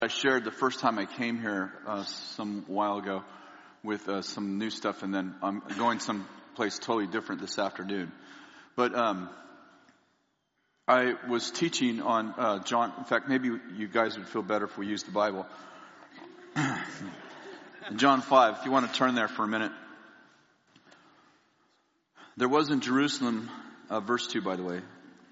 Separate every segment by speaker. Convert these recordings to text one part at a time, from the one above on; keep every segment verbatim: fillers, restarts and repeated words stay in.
Speaker 1: I shared the first time I came here uh, some while ago with uh, some new stuff, and then I'm going someplace totally different this afternoon. But um, I was teaching on uh, John. In fact, maybe you guys would feel better if we used the Bible. John five, if you want to turn there for a minute. There was in Jerusalem, uh, verse two, by the way,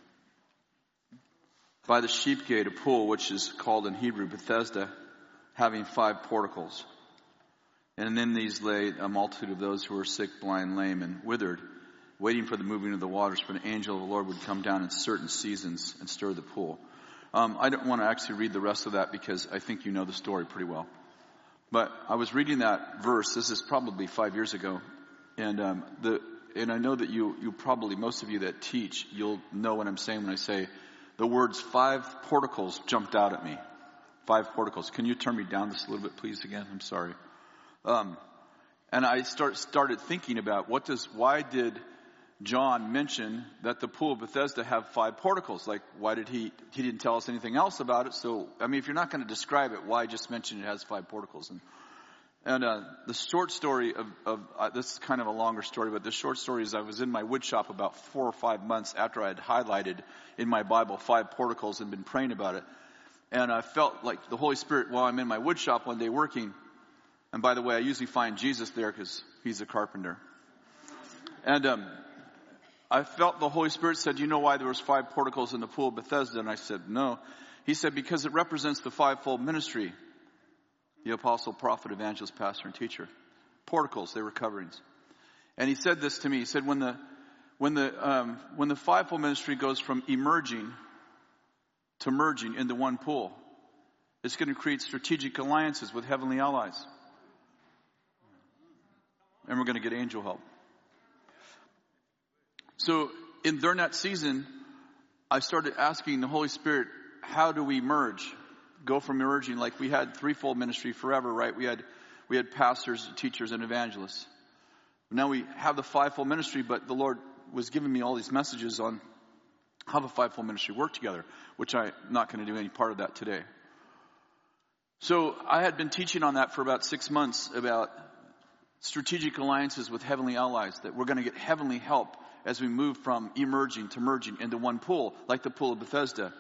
Speaker 1: by the sheep gate, a pool, which is called in Hebrew Bethesda, having five porticles. And in these lay a multitude of those who were sick, blind, lame, and withered, waiting for the moving of the waters, for an angel of the Lord would come down in certain seasons and stir the pool. Um, I don't want to actually read the rest of that because I think you know the story pretty well. But I was reading that verse. This is probably five years ago. And um, the and I know that you, you probably, most of you that teach, you'll know what I'm saying when I say the words five porticles jumped out at me. Five porticles. Can you turn me down just a little bit, please, again? I'm sorry. Um, and I start, started thinking about what does, why did John mention that the pool of Bethesda have five porticles? Like, why did he, he didn't tell us anything else about it. So, I mean, if you're not going to describe it, why just mention it has five porticles? And, and, uh, the short story of, of, uh, this is kind of a longer story, but the short story is I was in my wood shop about four or five months after I had highlighted in my Bible five porticles and been praying about it. And I felt like the Holy Spirit while I'm in my wood shop one day working. And by the way, I usually find Jesus there because he's a carpenter. And, um, I felt the Holy Spirit said, you know why there was five porticles in the pool of Bethesda? And I said, no. He said, because it represents the fivefold ministry. The apostle, prophet, evangelist, pastor, and teacher. Porticles, they were coverings. And he said this to me. He said, when the, when the, um, when the fivefold ministry goes from emerging to merging into one pool, it's going to create strategic alliances with heavenly allies. And we're going to get angel help. So in during that season, I started asking the Holy Spirit, how do we merge? Go from emerging, like we had threefold ministry forever, right? We had, we had pastors, teachers, and evangelists. Now we have the fivefold ministry, but the Lord was giving me all these messages on how the fivefold ministry work together, which I'm not going to do any part of that today. So I had been teaching on that for about six months about strategic alliances with heavenly allies, that we're going to get heavenly help as we move from emerging to merging into one pool, like the pool of Bethesda.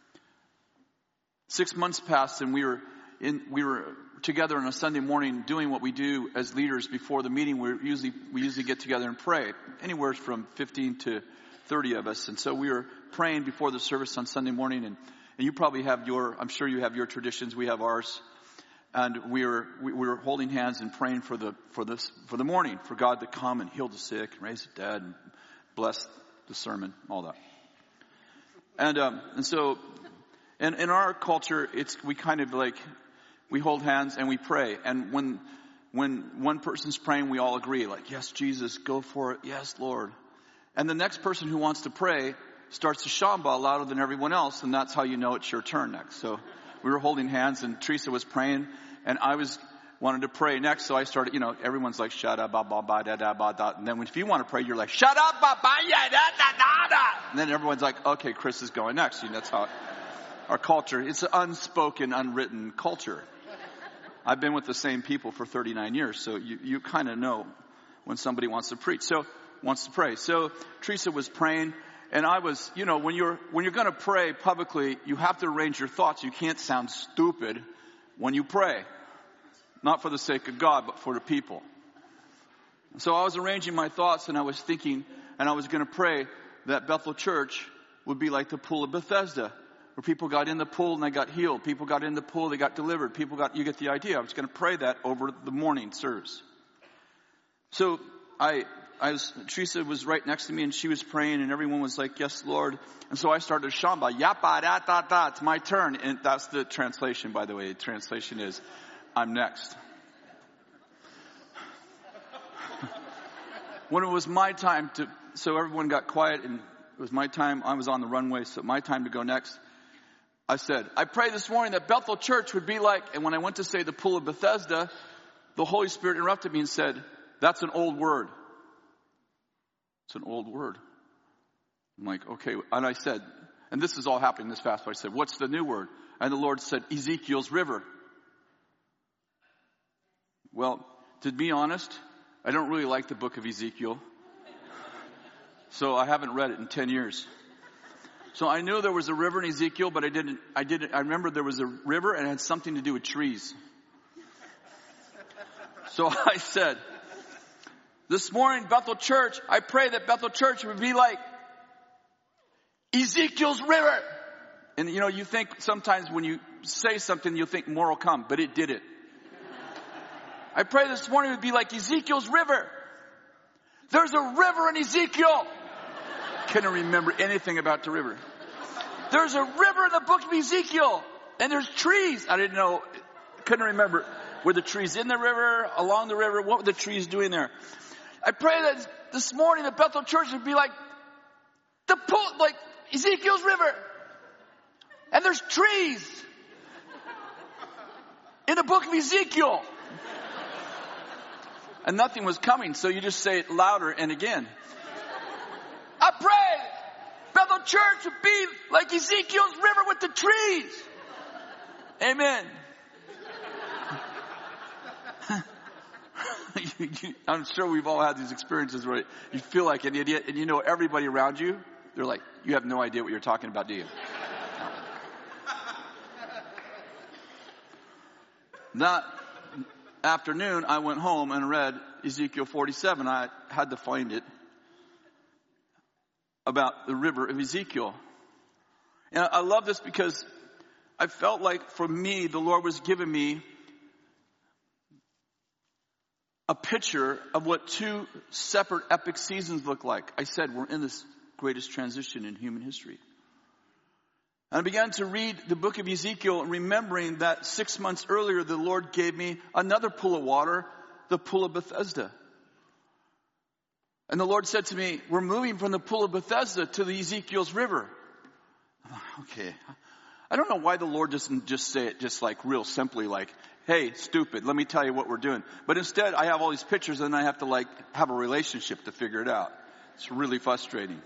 Speaker 1: Six months passed and we were in, we were together on a Sunday morning doing what we do as leaders before the meeting. We usually, we usually get together and pray, anywhere from fifteen to thirty of us. And so we were praying before the service on Sunday morning, and, and you probably have your, I'm sure you have your traditions. We have ours. And we were, we, we were holding hands and praying for the, for this, for the morning, for God to come and heal the sick and raise the dead and bless the sermon, all that. And, um, and so, And in our culture, it's, we kind of like, we hold hands and we pray. And when, when one person's praying, we all agree, like, yes, Jesus, go for it. Yes, Lord. And the next person who wants to pray starts to shamba louder than everyone else. And that's how you know it's your turn next. So we were holding hands and Teresa was praying and I was, wanted to pray next. So I started, you know, everyone's like, shut up, ba, ba, ba, da, da, ba, da. And then if you want to pray, you're like, shut up, ba, ba, ya, da, da, da, da. And then everyone's like, okay, Chris is going next. You know, that's how it, our culture, it's an unspoken, unwritten culture. I've been with the same people for thirty-nine years, so you, you kind of know when somebody wants to preach, so wants to pray. So Teresa was praying, and I was, you know, when you're when you're going to pray publicly, you have to arrange your thoughts. You can't sound stupid when you pray, not for the sake of God, but for the people. So I was arranging my thoughts, and I was thinking, and I was going to pray that Bethel Church would be like the pool of Bethesda, where people got in the pool and they got healed. People got in the pool, they got delivered. People got, you get the idea. I was going to pray that over the morning service. So I, I was, Teresa was right next to me and she was praying and everyone was like, yes, Lord. And so I started shamba, yappa, da, da, da, it's my turn. And that's the translation, by the way. The translation is, I'm next. When it was my time to, so everyone got quiet and it was my time, I was on the runway, so my time to go next. I said, I pray this morning that Bethel Church would be like, and when I went to say the pool of Bethesda, the Holy Spirit interrupted me and said, that's an old word. It's an old word. I'm like, okay. And I said, and this is all happening this fast, but I said, what's the new word? And the Lord said, Ezekiel's river. Well, to be honest, I don't really like the book of Ezekiel. So I haven't read it in ten years. So I knew there was a river in Ezekiel, but I didn't, I didn't, I remember there was a river and it had something to do with trees. So I said, this morning, Bethel Church, I pray that Bethel Church would be like Ezekiel's river. And you know, you think sometimes when you say something, you think more will come, but it didn't. I pray this morning would be like Ezekiel's river. There's a river in Ezekiel. Couldn't remember anything about the river. There's a river in the book of Ezekiel. And there's trees. I didn't know. Couldn't remember. Were the trees in the river, along the river? What were the trees doing there? I pray that this morning the Bethel Church would be like the pool, like Ezekiel's river. And there's trees in the book of Ezekiel. And nothing was coming, so you just say it louder and again. I pray Bethel Church would be like Ezekiel's river with the trees. Amen. I'm sure we've all had these experiences where you feel like an idiot and you know everybody around you, they're like, you have no idea what you're talking about, do you? That afternoon, I went home and read Ezekiel forty-seven. I had to find it about the river of Ezekiel. And I love this because I felt like for me, the Lord was giving me a picture of what two separate epic seasons look like. I said, we're in this greatest transition in human history. And I began to read the book of Ezekiel, remembering that six months earlier, the Lord gave me another pool of water, the pool of Bethesda. And the Lord said to me, we're moving from the pool of Bethesda to the Ezekiel's river. I'm like, okay. I don't know why the Lord doesn't just say it just like real simply like, hey, stupid, let me tell you what we're doing. But instead, I have all these pictures and I have to like have a relationship to figure it out. It's really frustrating.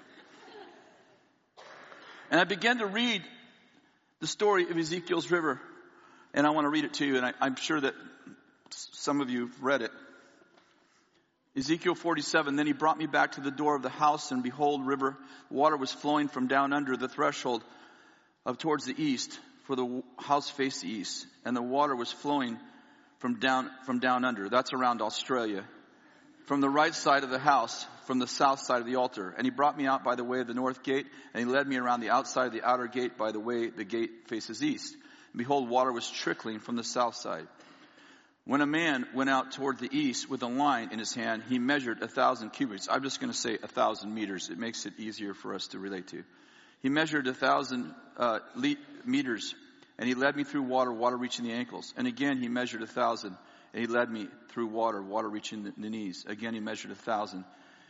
Speaker 1: And I began to read the story of Ezekiel's river. And I want to read it to you, and I, I'm sure that some of you have read it. Ezekiel forty-seven, then he brought me back to the door of the house, and behold, river, water was flowing from down under the threshold of towards the east, for the house faced the east. And the water was flowing from down, from down under. That's around Australia. From the right side of the house, from the south side of the altar. And he brought me out by the way of the north gate, and he led me around the outside of the outer gate by the way the gate faces east. And behold, water was trickling from the south side. When a man went out toward the east with a line in his hand, he measured a thousand cubits. I'm just going to say a thousand meters. It makes it easier for us to relate to. He measured a thousand uh, le- meters, and he led me through water, water reaching the ankles. And again, he measured a thousand. And he led me through water, water reaching the, the knees. Again, he measured a thousand.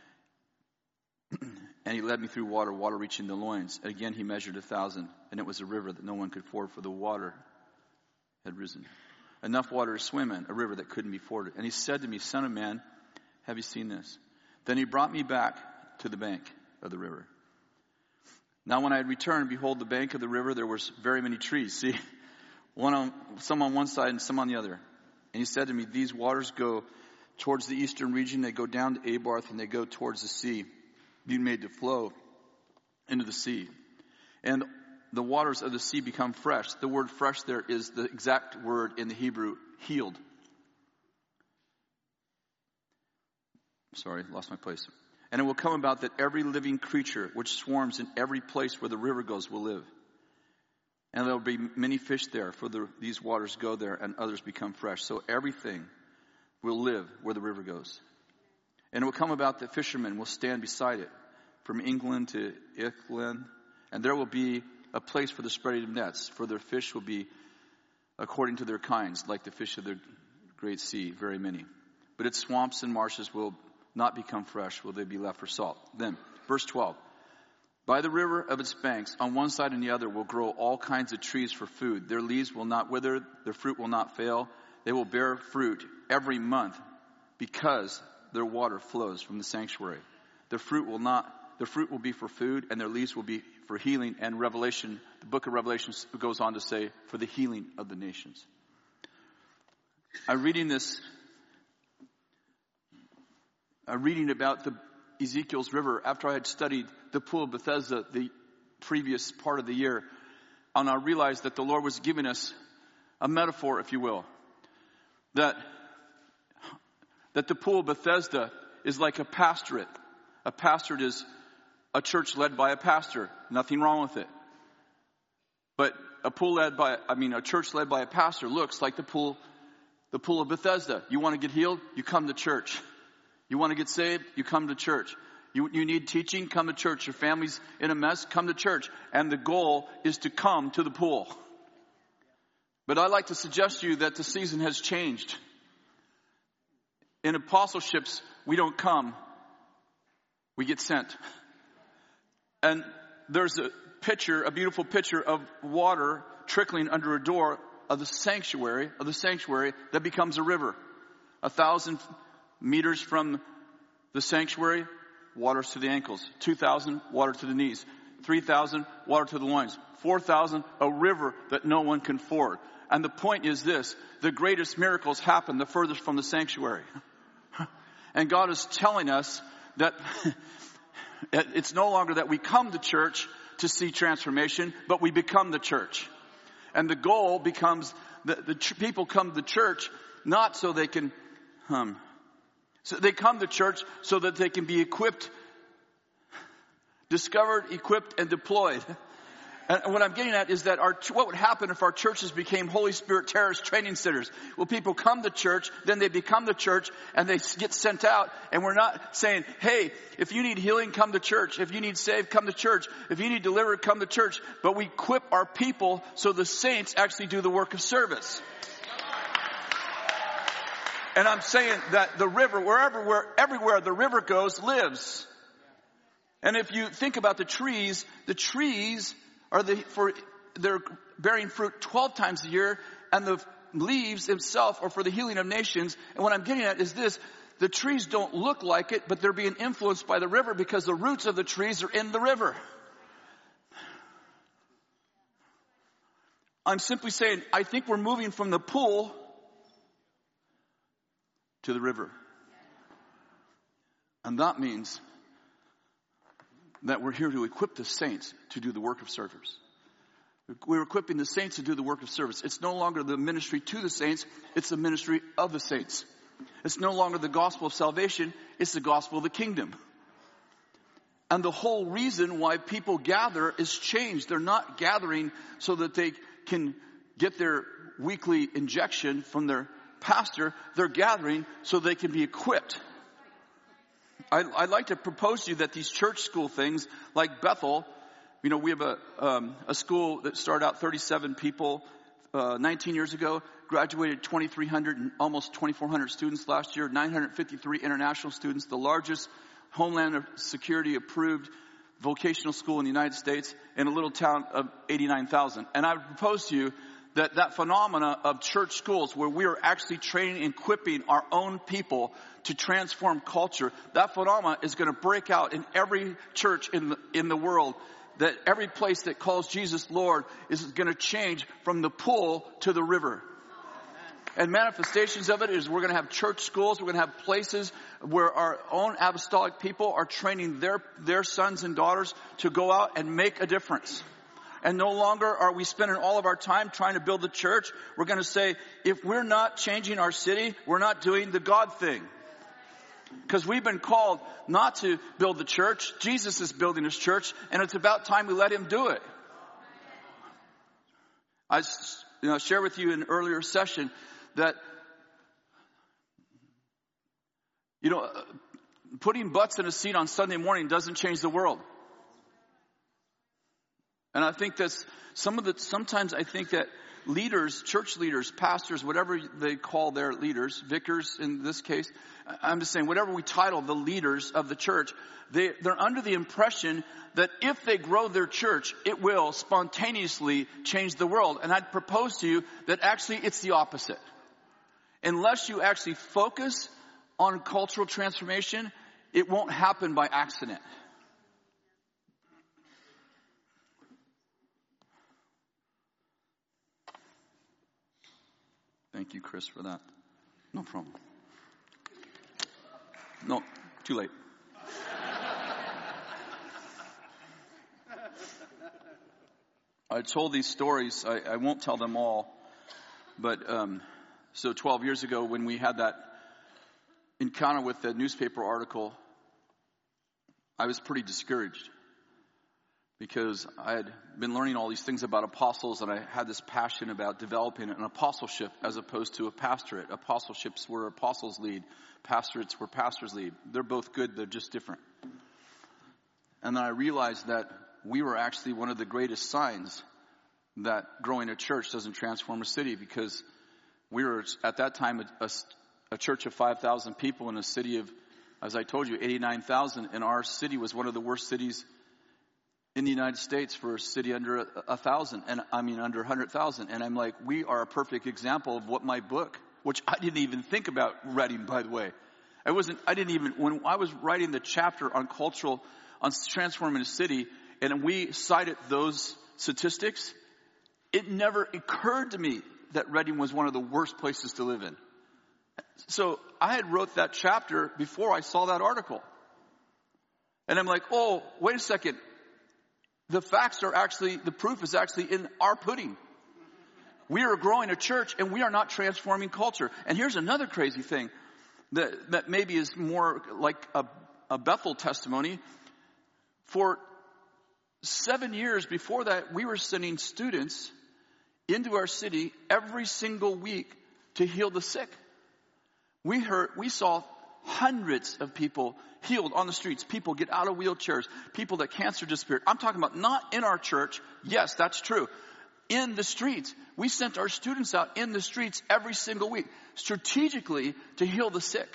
Speaker 1: And he led me through water, water reaching the loins. Again, he measured a thousand. And it was a river that no one could ford, for the water had risen. Enough water to swim in, a river that couldn't be forded. And he said to me, Son of man, have you seen this? Then he brought me back to the bank of the river. Now when I had returned, behold, the bank of the river, there was very many trees. See, one on, some on one side and some on the other. And he said to me, these waters go towards the eastern region. They go down to Abarth and they go towards the sea, being made to flow into the sea. And the waters of the sea become fresh. The word fresh there is the exact word in the Hebrew, healed. Sorry, lost my place. And it will come about that every living creature which swarms in every place where the river goes will live. And there will be many fish there, for the, these waters go there, and others become fresh. So everything will live where the river goes. And it will come about that fishermen will stand beside it, from England to Ickland. And there will be a place for the spreading of nets, for their fish will be according to their kinds, like the fish of the great sea, very many. But its swamps and marshes will not become fresh, will they be left for salt. Then, verse twelve. By the river of its banks, on one side and the other, will grow all kinds of trees for food. Their leaves will not wither, their fruit will not fail. They will bear fruit every month, because their water flows from the sanctuary. Their fruit will not, their fruit will be for food, and their leaves will be for for healing, and Revelation, the book of Revelation goes on to say, for the healing of the nations. I'm reading this, I'm reading about the Ezekiel's river after I had studied the pool of Bethesda the previous part of the year, and I realized that the Lord was giving us a metaphor, if you will, that, that the pool of Bethesda is like a pastorate. A pastorate is a church led by a pastor. Nothing wrong with it. But a pool led by, I mean, a church led by a pastor looks like the pool, the pool of Bethesda. You want to get healed? You come to church. You want to get saved? You come to church. You, you need teaching? Come to church. Your family's in a mess? Come to church. And the goal is to come to the pool. But I'd like to suggest to you that the season has changed. In apostleships, we don't come. We get sent. And there's a picture, a beautiful picture of water trickling under a door of the sanctuary, of the sanctuary that becomes a river. A thousand meters from the sanctuary, water to the ankles. Two thousand, water to the knees. Three thousand, water to the loins. Four thousand, a river that no one can ford. And the point is this, the greatest miracles happen the furthest from the sanctuary. And God is telling us that it's no longer that we come to church to see transformation, but we become the church. And the goal becomes that the ch- people come to church not so they can, um, so they come to church so that they can be equipped, discovered, equipped, and deployed. And what I'm getting at is that our, what would happen if our churches became Holy Spirit terrorist training centers? Well, people come to church, then they become the church, and they get sent out. And we're not saying, hey, if you need healing, come to church. If you need saved, come to church. If you need delivered, come to church. But we equip our people so the saints actually do the work of service. And I'm saying that the river, wherever, where, everywhere the river goes, lives. And if you think about the trees, the trees are the, for, they're bearing fruit twelve times a year, and the leaves themselves are for the healing of nations. And what I'm getting at is this, the trees don't look like it, but they're being influenced by the river because the roots of the trees are in the river. I'm simply saying, I think we're moving from the pool to the river. And that means that we're here to equip the saints to do the work of service. We're equipping the saints to do the work of service. It's no longer the ministry to the saints, it's the ministry of the saints. It's no longer the gospel of salvation, it's the gospel of the kingdom. And the whole reason why people gather is changed. They're not gathering so that they can get their weekly injection from their pastor. They're gathering so they can be equipped. I'd like to propose to you that these church school things, like Bethel, you know, we have a um, a school that started out thirty-seven people uh, nineteen years ago, graduated twenty-three hundred and almost twenty-four hundred students last year, nine hundred fifty-three international students, the largest Homeland Security approved vocational school in the United States, in a little town of eighty-nine thousand. And I would propose to you that that phenomena of church schools where we are actually training and equipping our own people to transform culture, that phenomena is going to break out in every church in the, in the world. That every place that calls Jesus Lord is going to change from the pool to the river. And manifestations of it is we're going to have church schools. We're going to have places where our own apostolic people are training their, their sons and daughters to go out and make a difference. And no longer are we spending all of our time trying to build the church. We're going to say, if we're not changing our city, we're not doing the God thing. Because we've been called not to build the church. Jesus is building his church, and it's about time we let him do it. I you know, shared with you in an earlier session that, you know, putting butts in a seat on Sunday morning doesn't change the world. And I think that's some of the, sometimes I think that leaders, church leaders, pastors, whatever they call their leaders, vicars in this case, I'm just saying whatever we title the leaders of the church, they, they're under the impression that if they grow their church, it will spontaneously change the world. And I'd propose to you that actually it's the opposite. Unless you actually focus on cultural transformation, it won't happen by accident. Thank you, Chris, for that. No problem. No, too late. I told these stories. I, I won't tell them all. But um, so twelve years ago when we had that encounter with the newspaper article, I was pretty discouraged because I had been learning all these things about apostles, and I had this passion about developing an apostleship as opposed to a pastorate. Apostleships were apostles lead. Pastorates were pastors lead. They're both good. They're just different. And then I realized that we were actually one of the greatest signs that growing a church doesn't transform a city, because we were at that time a, a, a church of five thousand people in a city of, as I told you, eighty-nine thousand. And our city was one of the worst cities in the United States for a city under a, a thousand, and I mean under a hundred thousand. And I'm like, we are a perfect example of what my book, which I didn't even think about writing, by the way. I wasn't, I didn't even, when I was writing the chapter on cultural, on transforming a city, and we cited those statistics, it never occurred to me that Redding was one of the worst places to live in. So I had wrote that chapter before I saw that article. And I'm like, oh, wait a second. The facts are actually, the proof is actually in our pudding. We are growing a church and we are not transforming culture. And here's another crazy thing that, that maybe is more like a, a Bethel testimony. For seven years before that, we were sending students into our city every single week to heal the sick. We heard, we saw hundreds of people healed on the streets. People get out of wheelchairs. People that cancer disappeared. I'm talking about not in our church. Yes, that's true. In the streets. We sent our students out in the streets every single week, strategically to heal the sick.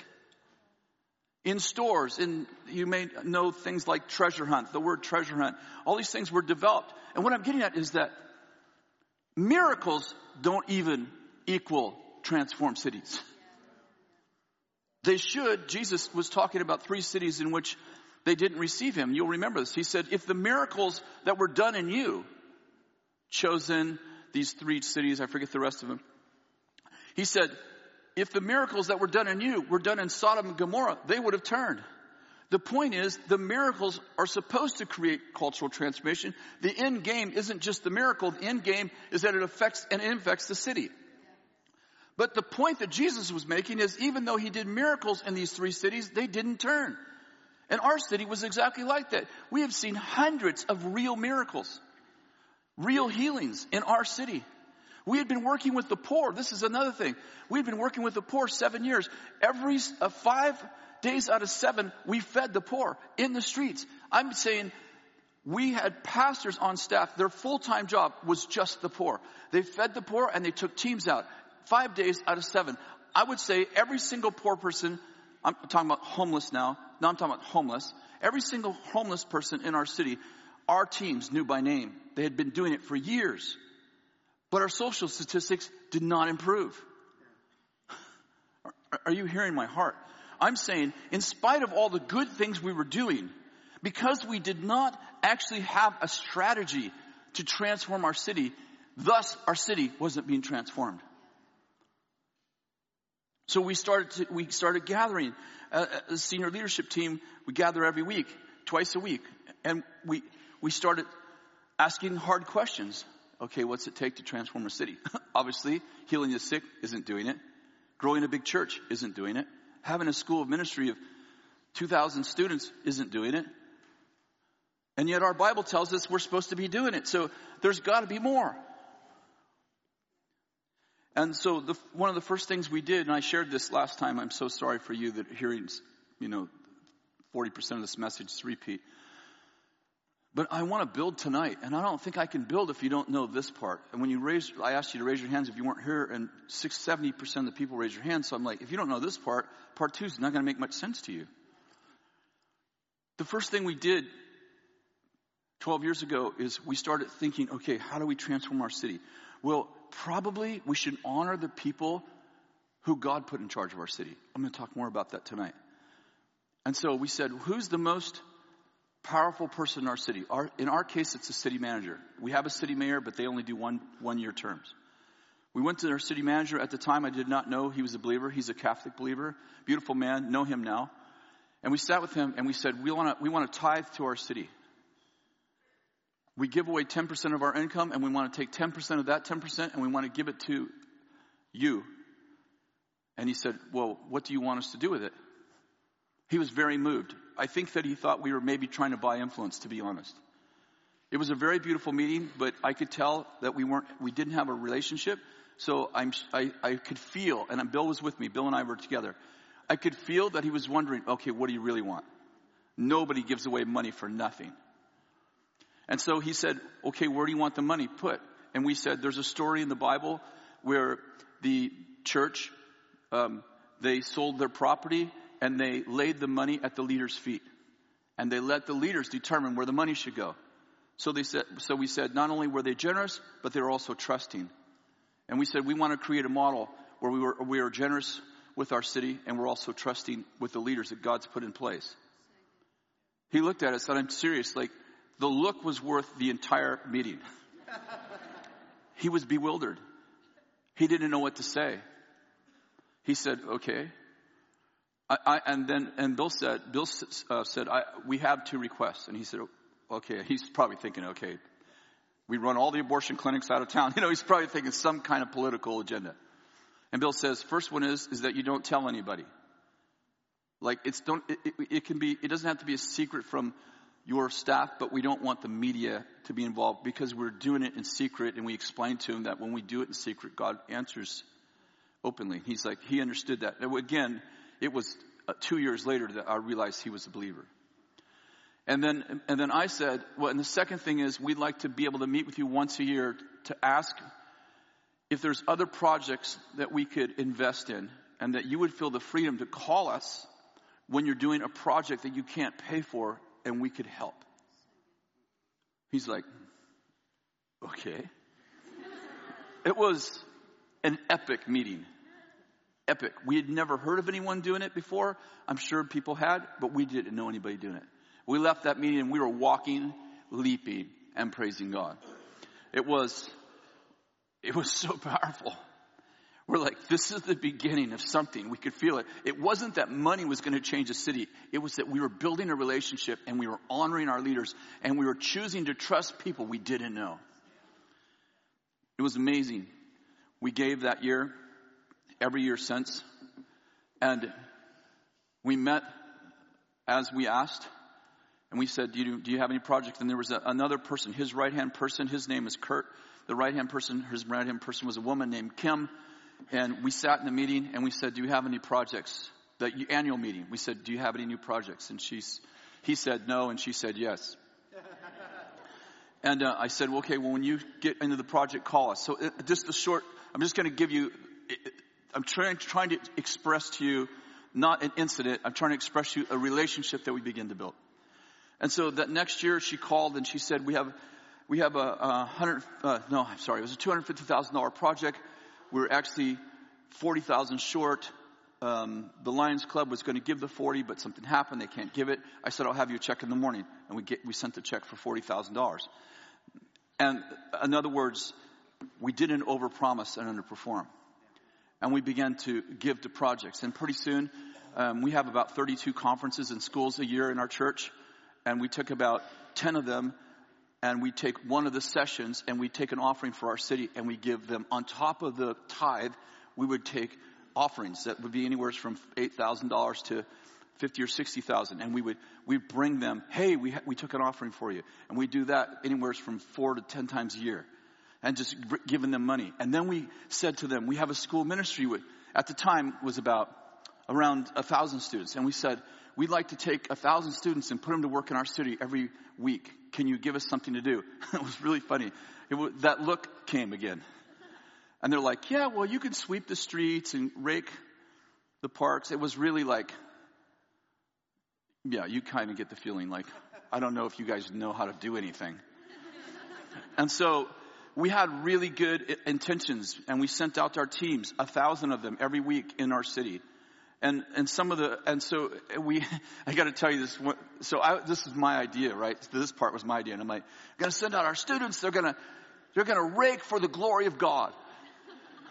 Speaker 1: In stores, in, you may know things like treasure hunt, the word treasure hunt. All these things were developed. And what I'm getting at is that miracles don't even equal transform cities. They should. Jesus was talking about three cities in which they didn't receive him. You'll remember this. He said, if the miracles that were done in you, chosen these three cities, I forget the rest of them. He said, if the miracles that were done in you were done in Sodom and Gomorrah, they would have turned. The point is, the miracles are supposed to create cultural transformation. The end game isn't just the miracle. The end game is that it affects and infects the city. But the point that Jesus was making is, even though he did miracles in these three cities, they didn't turn. And our city was exactly like that. We have seen hundreds of real miracles, real healings in our city. We had been working with the poor. This is another thing. We had been working with the poor seven years. Every uh, five days out of seven, we fed the poor in the streets. I'm saying we had pastors on staff. Their full-time job was just the poor. They fed the poor and they took teams out. Five days out of seven. I would say every single poor person, I'm talking about homeless now. Now I'm talking about homeless. Every single homeless person in our city, our teams knew by name. They had been doing it for years. But our social statistics did not improve. Are you hearing my heart? I'm saying, in spite of all the good things we were doing, because we did not actually have a strategy to transform our city, thus our city wasn't being transformed. So we started to, we started gathering. Uh, a senior leadership team, we gather every week, twice a week. And we, we started asking hard questions. Okay, what's it take to transform a city? Obviously, healing the sick isn't doing it. Growing a big church isn't doing it. Having a school of ministry of two thousand students isn't doing it. And yet our Bible tells us we're supposed to be doing it. So there's got to be more. And so the, one of the first things we did, and I shared this last time, I'm so sorry for you that hearing, you know, forty percent of this message is repeat. But I want to build tonight, and I don't think I can build if you don't know this part. And when you raise, I asked you to raise your hands if you weren't here, and six, seventy percent of the people raise your hands. So I'm like, if you don't know this part, part two is not going to make much sense to you. The first thing we did twelve years ago is we started thinking, okay, how do we transform our city? Well, probably we should honor the people who God put in charge of our city. I'm going to talk more about that tonight. And so we said, who's the most powerful person in our city? Our, in our case, it's a city manager. We have a city mayor, but they only do one, one-year terms. We went to our city manager. At the time, I did not know he was a believer. He's a Catholic believer. Beautiful man. Know him now. And we sat with him and we said, we want to we want to tithe to our city. We give away ten percent of our income, and we want to take ten percent of that ten percent, and we want to give it to you. And he said, well, what do you want us to do with it? He was very moved. I think that he thought we were maybe trying to buy influence, to be honest. It was a very beautiful meeting, but I could tell that we weren't, we didn't have a relationship. So I'm, I, I could feel, and Bill was with me, Bill and I were together. I could feel that he was wondering, okay, what do you really want? Nobody gives away money for nothing. And so he said, okay, where do you want the money put? And we said, there's a story in the Bible where the church, um, they sold their property and they laid the money at the leaders' feet. And they let the leaders determine where the money should go. So they said, so we said, not only were they generous, but they were also trusting. And we said, we want to create a model where we were, we are generous with our city and we're also trusting with the leaders that God's put in place. He looked at us and I'm serious, like the look was worth the entire meeting. He was bewildered. He didn't know what to say. He said, okay. I, I, and then, and Bill said, Bill uh, said, I, we have two requests. And he said, okay. He's probably thinking, okay, we run all the abortion clinics out of town. You know, he's probably thinking some kind of political agenda. And Bill says, first one is, is that you don't tell anybody. Like it's don't, it, it, it can be, it doesn't have to be a secret from your staff, but we don't want the media to be involved because we're doing it in secret. And we explained to him that when we do it in secret, God answers openly. He's like, he understood that. And again, it was uh, two years later that I realized he was a believer. And then, and then I said, well, and the second thing is we'd like to be able to meet with you once a year to ask if there's other projects that we could invest in and that you would feel the freedom to call us when you're doing a project that you can't pay for and we could help. He's like, okay. It was an epic meeting. Epic. We had never heard of anyone doing it before. I'm sure people had, but we didn't know anybody doing it. We left that meeting and we were walking, leaping, and praising God. It was, it was so powerful. We're like, this is the beginning of something. We could feel it. It wasn't that money was going to change the city. It was that we were building a relationship and we were honoring our leaders and we were choosing to trust people we didn't know. It was amazing. We gave that year, every year since, and we met as we asked. And we said, do you, do you have any projects? And there was a, another person, his right-hand person, his name is Kurt. The right-hand person, his right-hand person was a woman named Kim. And we sat in the meeting and we said, do you have any projects? The annual meeting. We said, do you have any new projects? And she's, he said no, and she said yes. And uh, I said, well, okay, well, when you get into the project, call us. So it, just a short, I'm just going to give you, it, I'm trying, trying to express to you, not an incident, I'm trying to express to you a relationship that we begin to build. And so that next year she called and she said, we have, we have a, a hundred, uh, no, I'm sorry, it was a two hundred fifty thousand dollars project. We were actually forty thousand short. Um, the Lions Club was going to give the forty, but something happened. They can't give it. I said, I'll have you a check in the morning. And we get, we sent the check for forty thousand dollars. And in other words, we didn't overpromise and underperform. And we began to give to projects. And pretty soon, um, we have about thirty-two conferences and schools a year in our church. And we took about ten of them, and we take one of the sessions, and we take an offering for our city, and we give them, on top of the tithe, we would take offerings that would be anywhere from eight thousand dollars to fifty or sixty thousand. And we would, we bring them, hey, we, we took an offering for you. And we do that anywhere from four to ten times a year. And just giving them money. And then we said to them, we have a school ministry with, at the time was about around a thousand students. And we said, we'd like to take a thousand students and put them to work in our city every week. Can you give us something to do? It was really funny. It was, that look came again. And they're like, yeah, well, you can sweep the streets and rake the parks. It was really like, yeah, you kind of get the feeling like, I don't know if you guys know how to do anything. And so we had really good intentions, and we sent out our teams, a thousand of them every week in our city. And, and some of the, and so we, I got to tell you this, so I, this is my idea, right? This part was my idea. And I'm like, going to send out our students. They're going to, they're going to rake for the glory of God.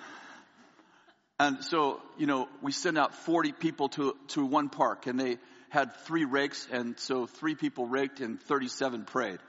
Speaker 1: And so, you know, we sent out forty people to, to one park, and they had three rakes, and so three people raked and thirty-seven prayed.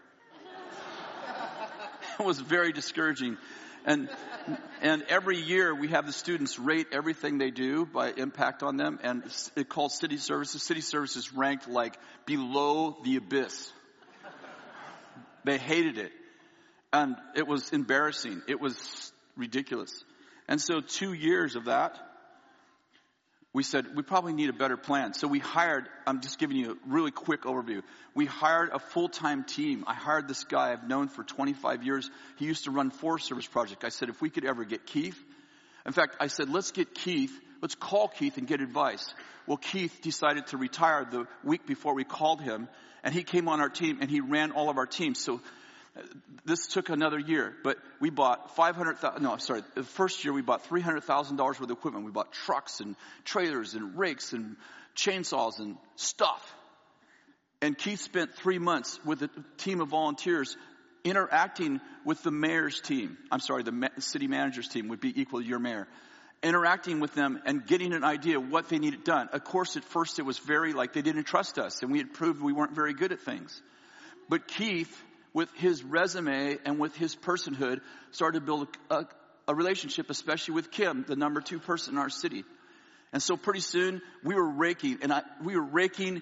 Speaker 1: It was very discouraging. And, and every year we have the students rate everything they do by impact on them, and it's it called City Services. City Services ranked like below the abyss. They hated it. And it was embarrassing. It was ridiculous. And so two years of that, we said, we probably need a better plan. So we hired, I'm just giving you a really quick overview. We hired a full-time team. I hired this guy I've known for twenty-five years. He used to run Forest Service Project. I said, if we could ever get Keith. In fact, I said, let's get Keith. Let's call Keith and get advice. Well, Keith decided to retire the week before we called him. And he came on our team and he ran all of our teams. So this took another year, but we bought five hundred thousand, no, I'm sorry, the first year we bought three hundred thousand dollars worth of equipment. We bought trucks and trailers and rakes and chainsaws and stuff. And Keith spent three months with a team of volunteers interacting with the mayor's team. I'm sorry, the ma- city manager's team would be equal to your mayor. Interacting with them and getting an idea of what they needed done. Of course, at first it was very like they didn't trust us, and we had proved we weren't very good at things. But Keith, with his resume and with his personhood, started to build a, a relationship, especially with Kim, the number two person in our city. And so pretty soon we were raking, and I, we were raking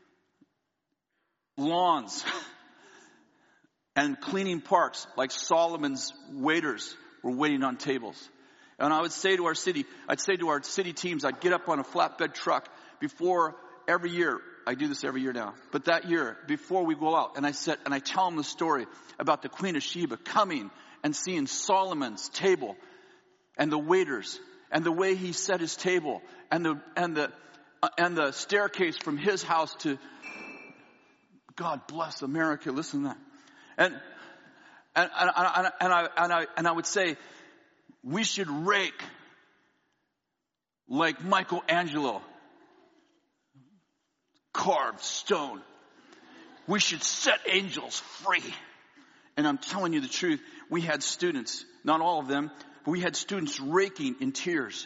Speaker 1: lawns and cleaning parks like Solomon's waiters were waiting on tables. And I would say to our city, I'd say to our city teams, I'd get up on a flatbed truck before every year. I do this every year now. But that year, before we go out, and I said, and I tell them the story about the Queen of Sheba coming and seeing Solomon's table and the waiters and the way he set his table and the and the uh, and the staircase from his house to God bless America. Listen to that. And and and, and, and I and I and I would say we should rake like Michelangelo. Carved stone. We should set angels free. And I'm telling you the truth. We had students, not all of them, but we had students raking in tears.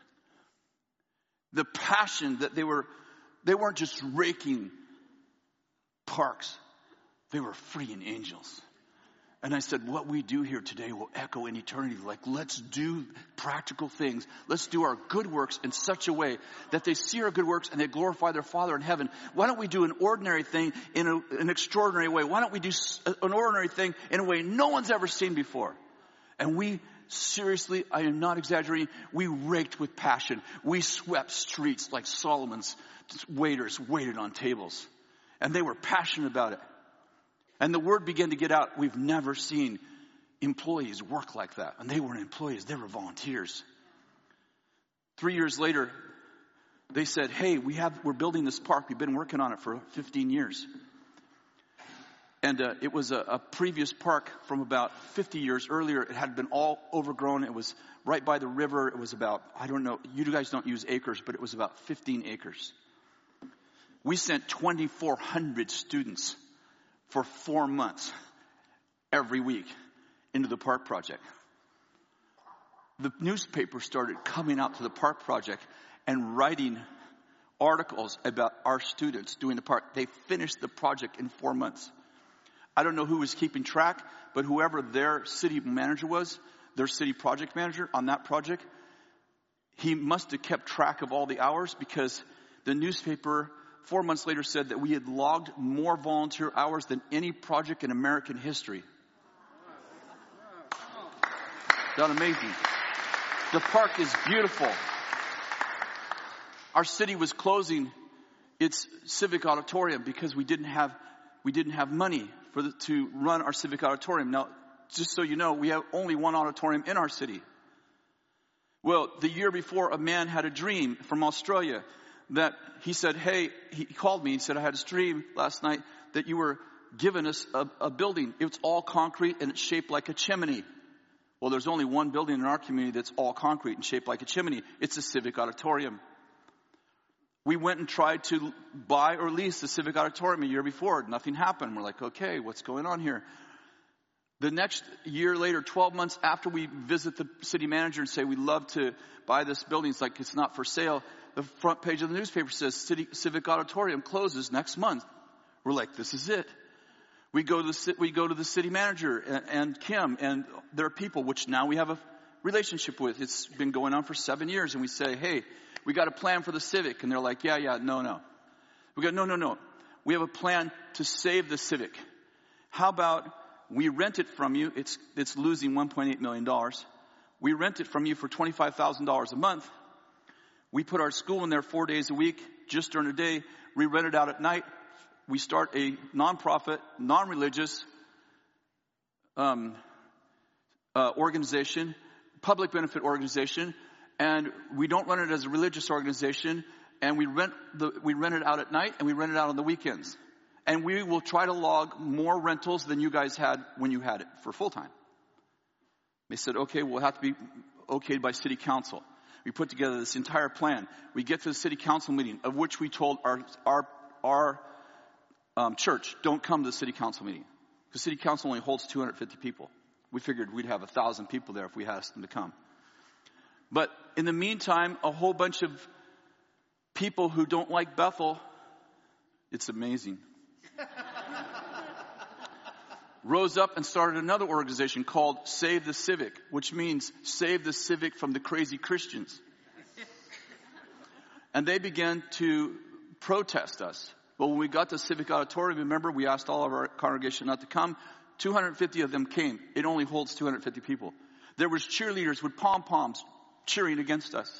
Speaker 1: The passion that they were, they weren't just raking parks. They were freeing angels. And I said, what we do here today will echo in eternity. Like, let's do practical things. Let's do our good works in such a way that they see our good works and they glorify their Father in heaven. Why don't we do an ordinary thing in a, an extraordinary way? Why don't we do an ordinary thing in a way no one's ever seen before? And we, seriously, I am not exaggerating, we raked with passion. We swept streets like Solomon's waiters waited on tables. And they were passionate about it. And the word began to get out. We've never seen employees work like that. And they weren't employees. They were volunteers. Three years later, they said, hey, we have, we're building this park. We've been working on it for fifteen years. And uh, it was a, a previous park from about fifty years earlier. It had been all overgrown. It was right by the river. It was about, I don't know, you guys don't use acres, but it was about fifteen acres. We sent twenty-four hundred students for four months every week into the park project. The newspaper started coming out to the park project and writing articles about our students doing the park. They finished the project in four months. I don't know who was keeping track, but whoever their city manager was, their city project manager on that project, he must have kept track of all the hours, because the newspaper four months later said that we had logged more volunteer hours than any project in American history. Isn't that amazing? The park is beautiful. Our city was closing its civic auditorium because we didn't have we didn't have money for the, to run our civic auditorium. Now, just so you know, we have only one auditorium in our city. Well, the year before, a man had a dream from Australia that he said, hey, he called me and said, I had a dream last night that you were giving us a, a building. It's all concrete and it's shaped like a chimney. Well, there's only one building in our community that's all concrete and shaped like a chimney. It's a civic auditorium. We went and tried to buy or lease the civic auditorium a year before. Nothing happened. We're like, okay, what's going on here? The next year later, twelve months after we visit the city manager and say, we'd love to buy this building, it's like it's not for sale, the front page of the newspaper says City Civic Auditorium closes next month. We're like, this is it. We go to the, we go to the city manager and, and Kim and their people, which now we have a relationship with. It's been going on for seven years. And we say, hey, we got a plan for the Civic. And they're like, yeah, yeah, no, no. We go, no, no, no. We have a plan to save the Civic. How about we rent it from you? It's, it's losing one point eight million dollars. We rent it from you for twenty-five thousand dollars a month. We put our school in there four days a week, just during the day. We rent it out at night. We start a nonprofit, non-religious um, uh, organization, public benefit organization, and we don't run it as a religious organization. And we rent the we rent it out at night, and we rent it out on the weekends. And we will try to log more rentals than you guys had when you had it for full time. They said, okay, we'll have to be okayed by city council. We put together this entire plan. We get to the city council meeting, of which we told our our our um, church, don't come to the city council meeting, because city council only holds two hundred fifty people. We figured we'd have a thousand people there if we asked them to come. But in the meantime, a whole bunch of people who don't like Bethel, it's amazing, rose up and started another organization called Save the Civic, which means save the Civic from the crazy Christians. And they began to protest us. Well, when we got to Civic Auditorium, remember, we asked all of our congregation not to come. two hundred fifty of them came. It only holds two hundred fifty people. There was cheerleaders with pom-poms cheering against us.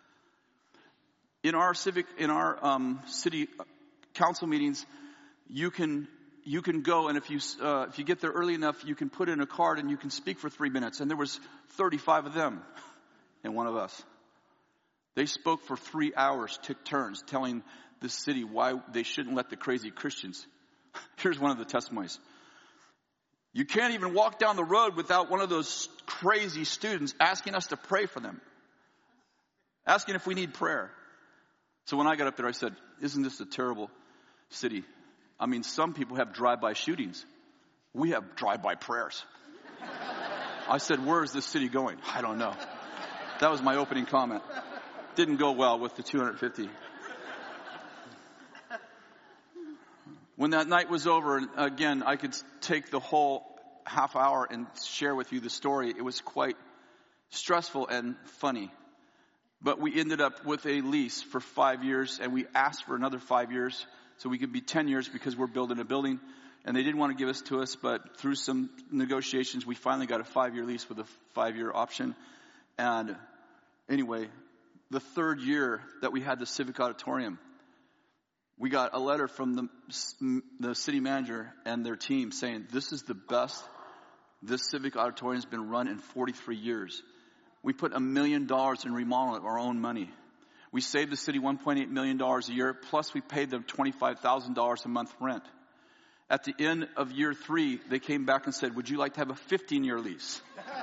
Speaker 1: In our civic, in our um, city council meetings, you can you can go, and if you uh, if you get there early enough, you can put in a card and you can speak for three minutes. And there was thirty-five of them, and one of us. They spoke for three hours, took turns, telling the city why they shouldn't let the crazy Christians. Here's one of the testimonies. You can't even walk down the road without one of those crazy students asking us to pray for them, asking if we need prayer. So when I got up there, I said, isn't this a terrible city? I mean, some people have drive-by shootings. We have drive-by prayers. I said, where is this city going? I don't know. That was my opening comment. Didn't go well with the two hundred fifty. When that night was over, again, I could take the whole half hour and share with you the story. It was quite stressful and funny. But we ended up with a lease for five years, and we asked for another five years so we could be ten years because we're building a building. And they didn't want to give us to us, but through some negotiations, we finally got a five-year lease with a five-year option. And anyway, the third year that we had the Civic Auditorium, we got a letter from the, the city manager and their team saying, this is the best this Civic Auditorium has been run in forty-three years. We put a million dollars in remodel of our own money. We saved the city one point eight million dollars a year, plus we paid them twenty-five thousand dollars a month rent. At the end of year three, they came back and said, would you like to have a fifteen-year lease?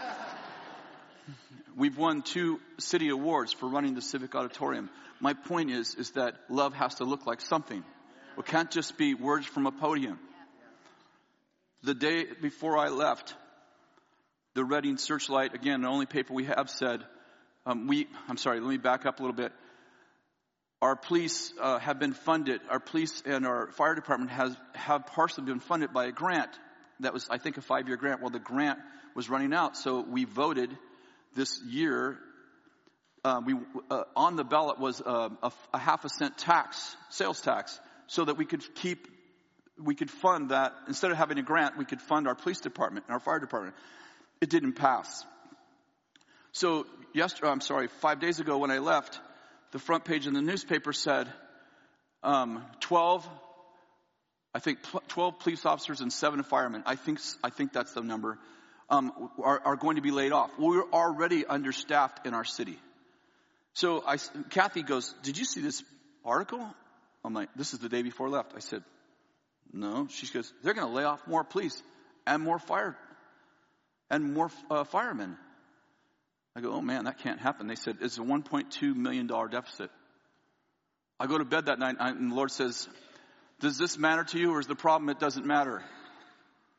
Speaker 1: We've won two city awards for running the Civic Auditorium. My point is, is that love has to look like something. It can't just be words from a podium. The day before I left, the Reading Searchlight, again, the only paper we have, said, um, we, I'm sorry, let me back up a little bit. Our police uh, have been funded, our police and our fire department has have partially been funded by a grant. That was, I think, a five-year grant. Well, the grant was running out, so we voted this year. Uh, we uh, on the ballot was uh, a, a half a cent tax, sales tax, so that we could keep, we could fund that. Instead of having a grant, we could fund our police department and our fire department. It didn't pass. So yesterday, I'm sorry, five days ago when I left, the front page in the newspaper said um, twelve, I think twelve police officers and seven firemen. I think I think that's the number. Um, are, are going to be laid off. We're already understaffed in our city. So I, Kathy goes, did you see this article? I'm like, this is the day before I left. I said, no. She goes, they're going to lay off more police and more fire and more uh, firemen. I go, oh man, that can't happen. They said, it's a one point two million dollars deficit. I go to bed that night and the Lord says, does this matter to you, or is the problem it doesn't matter?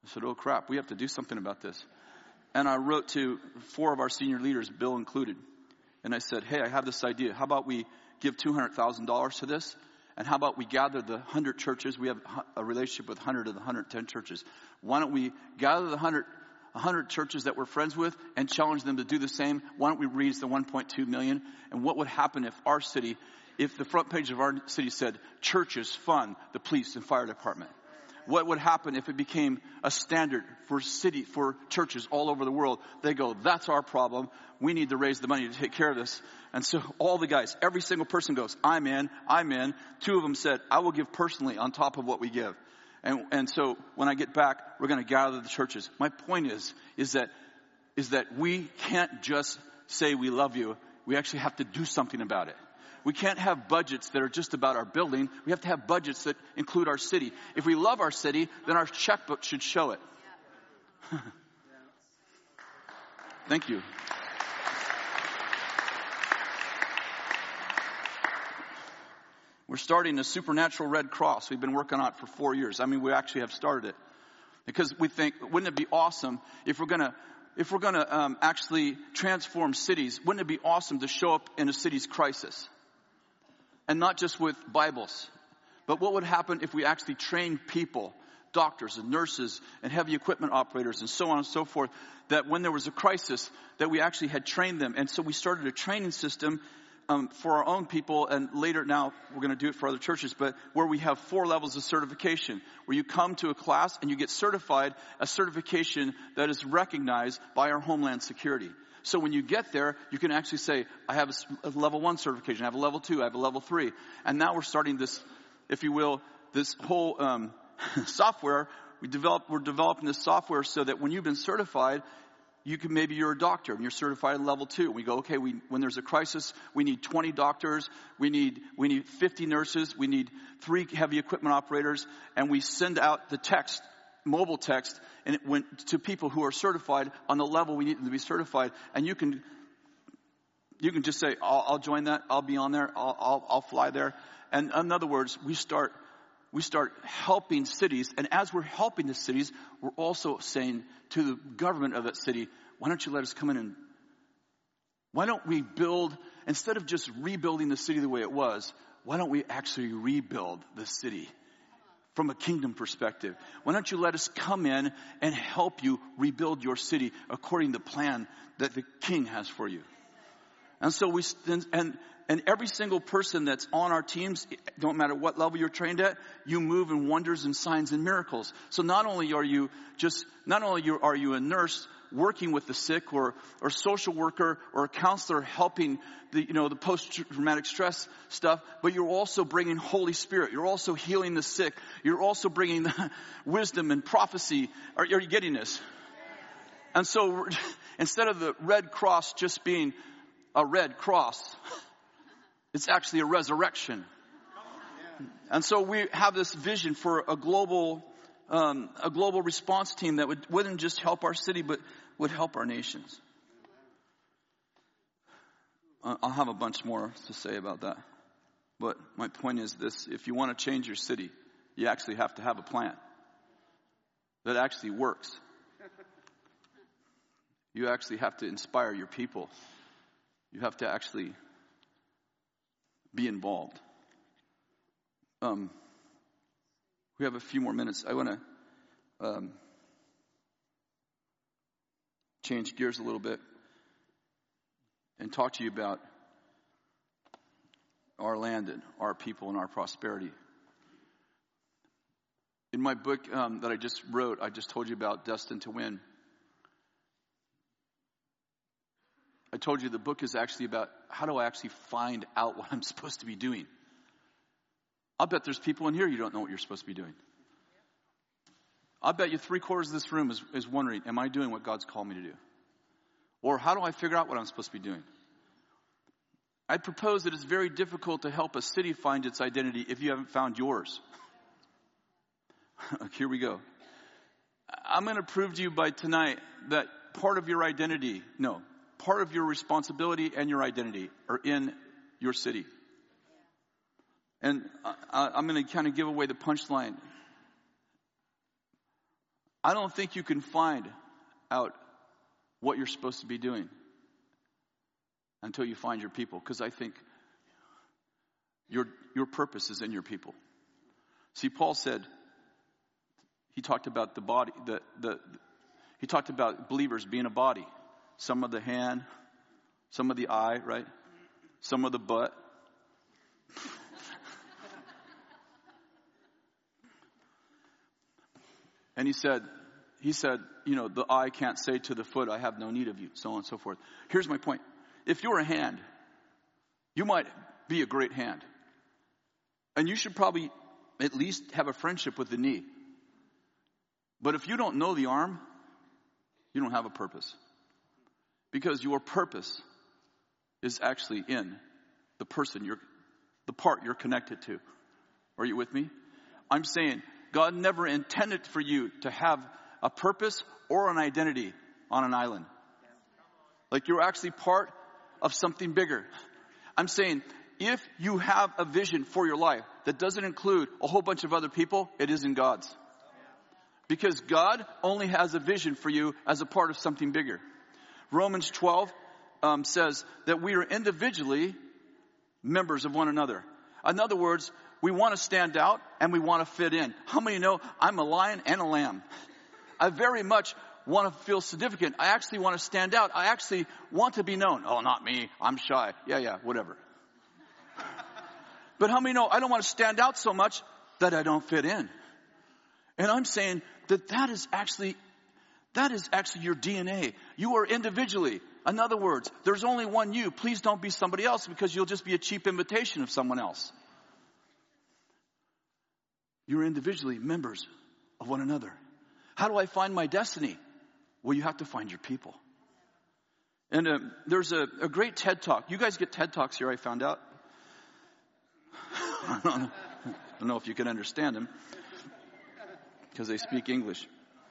Speaker 1: I said, oh crap, we have to do something about this. And I wrote to four of our senior leaders, Bill included. And I said, hey, I have this idea. How about we give two hundred thousand dollars to this? And how about we gather the one hundred churches? We have a relationship with one hundred of the one hundred ten churches. Why don't we gather the one hundred, one hundred churches that we're friends with and challenge them to do the same? Why don't we raise the one point two million? And what would happen if our city, if the front page of our city said, churches fund the police and fire department? What would happen if it became a standard for city, for churches all over the world? They go, that's our problem. We need to raise the money to take care of this. And so all the guys, every single person goes, I'm in, I'm in. Two of them said, I will give personally on top of what we give. And, and so when I get back, we're going to gather the churches. My point is, is that, is that we can't just say we love you. We actually have to do something about it. We can't have budgets that are just about our building. We have to have budgets that include our city. If we love our city, then our checkbook should show it. Thank you. We're starting a supernatural Red Cross. We've been working on it for four years. I mean, we actually have started it. Because we think, wouldn't it be awesome if we're going to if we're going to um, actually transform cities, wouldn't it be awesome to show up in a city's crisis? And not just with Bibles. But what would happen if we actually trained people, doctors and nurses and heavy equipment operators and so on and so forth, that when there was a crisis, that we actually had trained them. And so we started a training system um, for our own people, and later now we're going to do it for other churches, but where we have four levels of certification, where you come to a class and you get certified, a certification that is recognized by our Homeland Security. So when you get there, you can actually say, I have a, a level one certification, I have a level two, I have a level three. And now we're starting this, if you will, this whole um, software. We develop, we're developing this software so that when you've been certified, you can, maybe you're a doctor and you're certified at level two. We go, okay, we, when there's a crisis, we need twenty doctors, we need, we need fifty nurses, we need three heavy equipment operators, and we send out the text, mobile text, and it went to people who are certified on the level we need them to be certified. And you can, you can just say, I'll, I'll join that, I'll be on there, I'll, I'll, I'll fly there. And in other words, we start, we start helping cities. And as we're helping the cities, we're also saying to the government of that city, why don't you let us come in and, why don't we build, instead of just rebuilding the city the way it was, why don't we actually rebuild the city from a kingdom perspective? Why don't you let us come in and help you rebuild your city according to the plan that the King has for you? And so we, and, and every single person that's on our teams, don't matter what level you're trained at, you move in wonders and signs and miracles. So not only are you just, not only are you a nurse working with the sick, or, or social worker, or a counselor helping the, you know, the post-traumatic stress stuff, but you're also bringing Holy Spirit. You're also healing the sick. You're also bringing the wisdom and prophecy. Are, are you getting this? And so instead of the Red Cross just being a red cross, it's actually a resurrection. And so we have this vision for a global, um, a global response team that would, wouldn't just help our city, but would help our nations. I'll have a bunch more to say about that. But my point is this: if you want to change your city, you actually have to have a plan that actually works. You actually have to inspire your people. You have to actually be involved. Um, we have a few more minutes. I want to um, change gears a little bit and talk to you about our land and our people and our prosperity. In my book um, that I just wrote, I just told you about Destined to Win. I told you the book is actually about how do I actually find out what I'm supposed to be doing. I'll bet there's people in here you don't know what you're supposed to be doing. I'll bet you three quarters of this room is, is wondering, am I doing what God's called me to do? Or how do I figure out what I'm supposed to be doing? I propose that it's very difficult to help a city find its identity if you haven't found yours. Here we go. I'm going to prove to you by tonight that part of your identity, no, part of your responsibility and your identity are in your city. And I, I'm going to kind of give away the punchline. I don't think you can find out what you're supposed to be doing until you find your people, because I think your your purpose is in your people. See, Paul said, he talked about the body, the the he talked about believers being a body. Some of the hand, some of the eye, right? Some of the butt. And he said, he said, you know, the eye can't say to the foot, I have no need of you, so on and so forth. Here's my point. If you're a hand, you might be a great hand. And you should probably at least have a friendship with the knee. But if you don't know the arm, you don't have a purpose. Because your purpose is actually in the person you're, the part you're connected to. Are you with me? I'm saying God never intended for you to have a purpose or an identity on an island. Like you're actually part of something bigger. I'm saying if you have a vision for your life that doesn't include a whole bunch of other people, it isn't God's. Because God only has a vision for you as a part of something bigger. Romans twelve um, says that we are individually members of one another. In other words, we want to stand out and we want to fit in. How many know I'm a lion and a lamb? I very much want to feel significant. I actually want to stand out. I actually want to be known. Oh, not me. I'm shy. Yeah, yeah, whatever. But how many know I don't want to stand out so much that I don't fit in? And I'm saying that that is actually, that is actually your D N A. You are individually. In other words, there's only one you. Please don't be somebody else, because you'll just be a cheap imitation of someone else. You're individually members of one another. How do I find my destiny? Well, you have to find your people. And uh, there's a, a great TED Talk. You guys get TED Talks here, I found out. I don't know, I don't know if you can understand them, because they speak English.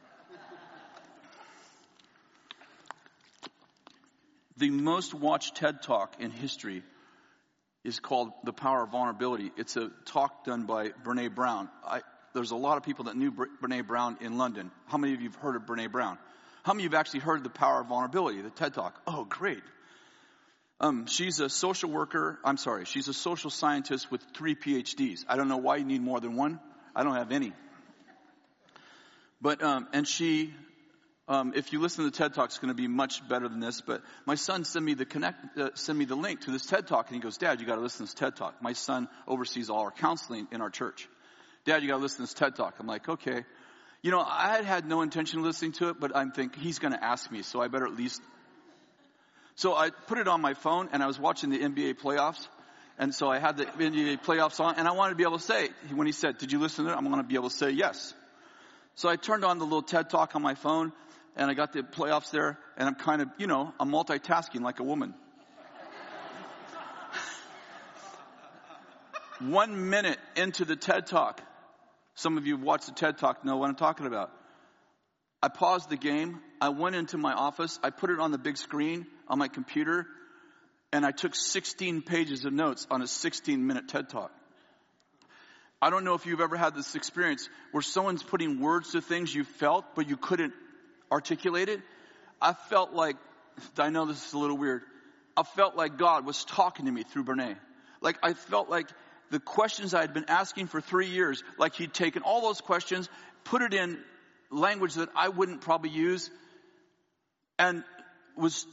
Speaker 1: The most watched TED Talk in history is called The Power of Vulnerability. It's a talk done by Brene Brown. I, there's a lot of people that knew Brene Brown in London. How many of you have heard of Brene Brown? How many of you have actually heard The Power of Vulnerability, the TED Talk? Oh, great. Um, she's a social worker. I'm sorry. She's a social scientist with three P H Ds. I don't know why you need more than one. I don't have any. But, um, and she, um, if you listen to the TED Talk, it's going to be much better than this. But my son sent me the connect, uh, sent me the link to this TED Talk, and he goes, Dad, you got to listen to this TED Talk. My son oversees all our counseling in our church. Dad, you got to listen to this TED Talk. I'm like, okay. You know, I had had no intention of listening to it, but I'm thinking he's going to ask me, so I better at least. So I put it on my phone, and I was watching the N B A playoffs. And so I had the N B A playoffs on, and I wanted to be able to say, when he said, did you listen to it? I'm going to be able to say yes. So I turned on the little TED Talk on my phone, and I got the playoffs there, and I'm kind of, you know, I'm multitasking like a woman. One minute into the TED Talk, some of you who watched the TED Talk know what I'm talking about. I paused the game. I went into my office. I put it on the big screen on my computer, and I took sixteen pages of notes on a sixteen minute TED Talk. I don't know if you've ever had this experience where someone's putting words to things you felt, but you couldn't articulate it. I felt like, I know this is a little weird, I felt like God was talking to me through Brene. Like I felt like the questions I had been asking for three years, like he'd taken all those questions, put it in language that I wouldn't probably use, and was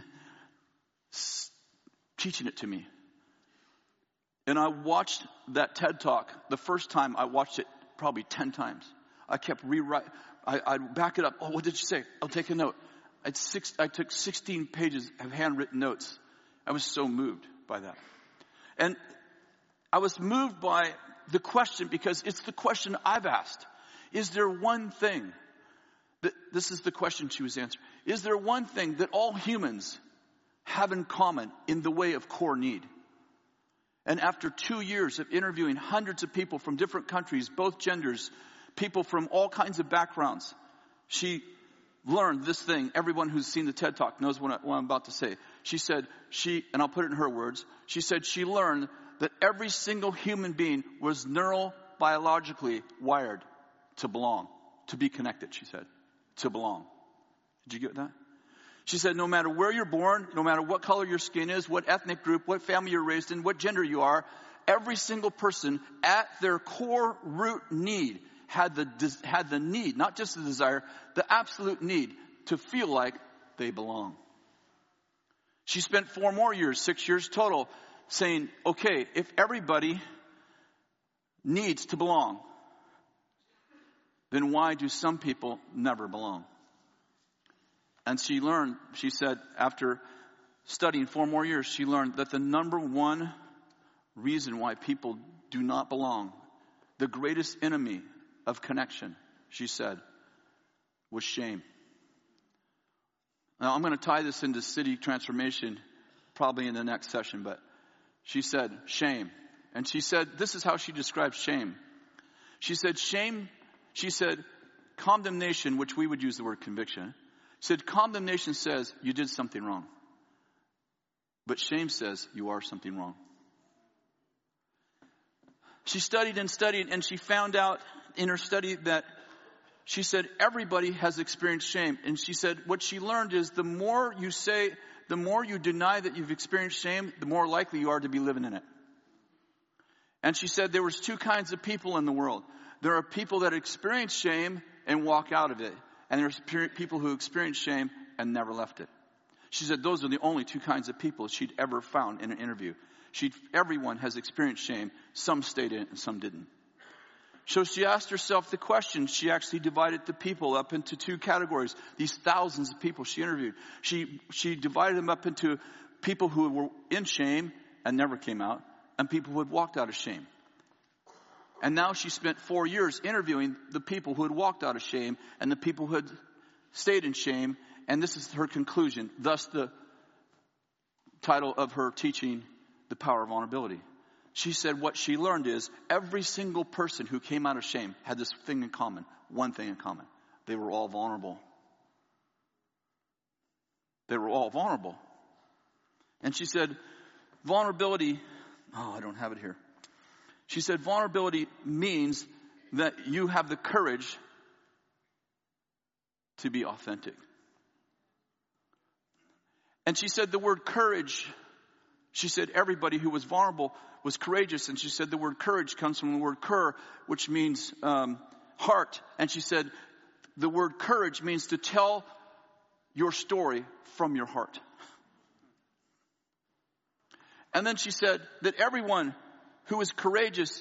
Speaker 1: teaching it to me. And I watched that TED Talk. The first time I watched it probably ten times. I kept rewriting. I'd back it up. Oh, what did you say? I'll take a note. I'd six, I took sixteen pages of handwritten notes. I was so moved by that. And I was moved by the question because it's the question I've asked. Is there one thing that, this is the question she was answering. Is there one thing that all humans have in common in the way of core need? And after two years of interviewing hundreds of people from different countries, both genders, people from all kinds of backgrounds, she learned this thing. Everyone who's seen the TED Talk knows what, I, what I'm about to say. She said, she, and I'll put it in her words, she said she learned that every single human being was neurobiologically wired to belong. to be connected, she said, to belong. Did you get that? She said, no matter where you're born, no matter what color your skin is, what ethnic group, what family you're raised in, what gender you are, every single person at their core root need had the, had the need, not just the desire, the absolute need to feel like they belong. She spent four more years, six years total, saying, okay, if everybody needs to belong, then why do some people never belong? And she learned, she said, after studying four more years, she learned that the number one reason why people do not belong, the greatest enemy of connection, she said, was shame. Now, I'm going to tie this into city transformation probably in the next session, but she said shame. And she said, this is how she described shame. She said shame, she said condemnation, which we would use the word conviction. She said condemnation says you did something wrong. But shame says you are something wrong. She studied and studied, and she found out in her study that she said everybody has experienced shame. And she said what she learned is the more you say, the more you deny that you've experienced shame, the more likely you are to be living in it. And she said there was two kinds of people in the world. There are people that experience shame and walk out of it. And there's people who experience shame and never left it. She said those are the only two kinds of people she'd ever found in an interview. She'd, everyone has experienced shame. Some stayed in it and some didn't. So she asked herself the question. She actually divided the people up into two categories. These thousands of people she interviewed. She, she divided them up into people who were in shame and never came out, and people who had walked out of shame. And now she spent four years interviewing the people who had walked out of shame and the people who had stayed in shame. And this is her conclusion. Thus the title of her teaching, The Power of Vulnerability. She said what she learned is every single person who came out of shame had this thing in common. One thing in common. They were all vulnerable. They were all vulnerable. And she said vulnerability, oh, I don't have it here. She said vulnerability means that you have the courage to be authentic. And she said the word courage, she said everybody who was vulnerable was courageous. And she said the word courage comes from the word cur, which means um, heart. And she said the word courage means to tell your story from your heart. And then she said that everyone who is courageous,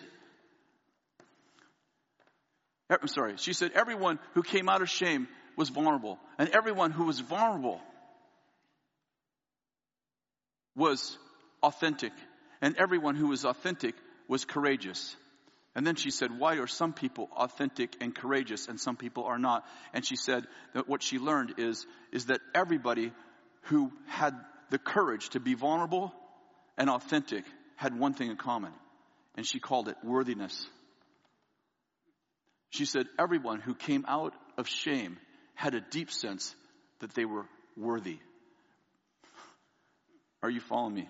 Speaker 1: I'm sorry, she said everyone who came out of shame was vulnerable. And everyone who was vulnerable was authentic. And everyone who was authentic was courageous. And then she said, why are some people authentic and courageous and some people are not? And she said that what she learned is, is that everybody who had the courage to be vulnerable and authentic had one thing in common. And she called it worthiness. She said everyone who came out of shame had a deep sense that they were worthy. Are you following me?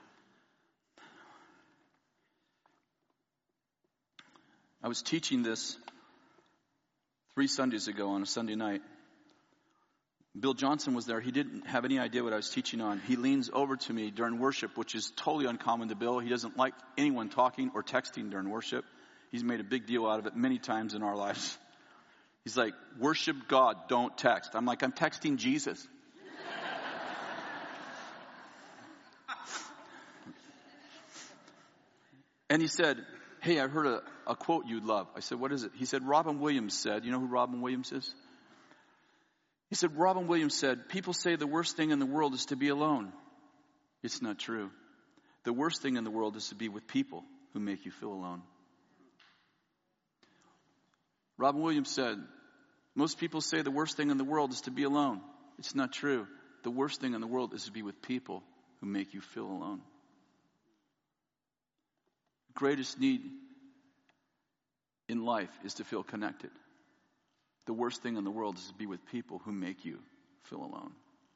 Speaker 1: I was teaching this three Sundays ago on a Sunday night. Bill Johnson was there. He didn't have any idea what I was teaching on. He leans over to me during worship, which is totally uncommon to Bill. He doesn't like anyone talking or texting during worship. He's made a big deal out of it many times in our lives. He's like, worship God, don't text. I'm like, I'm texting Jesus. And he said, hey, I heard a, a quote you'd love. I said, what is it? He said, Robin Williams said, you know who Robin Williams is? He said, Robin Williams said, people say the worst thing in the world is to be alone. It's not true. The worst thing in the world is to be with people who make you feel alone. Robin Williams said, most people say the worst thing in the world is to be alone. It's not true. The worst thing in the world is to be with people who make you feel alone. The greatest need in life is to feel connected. The worst thing in the world is to be with people who make you feel alone.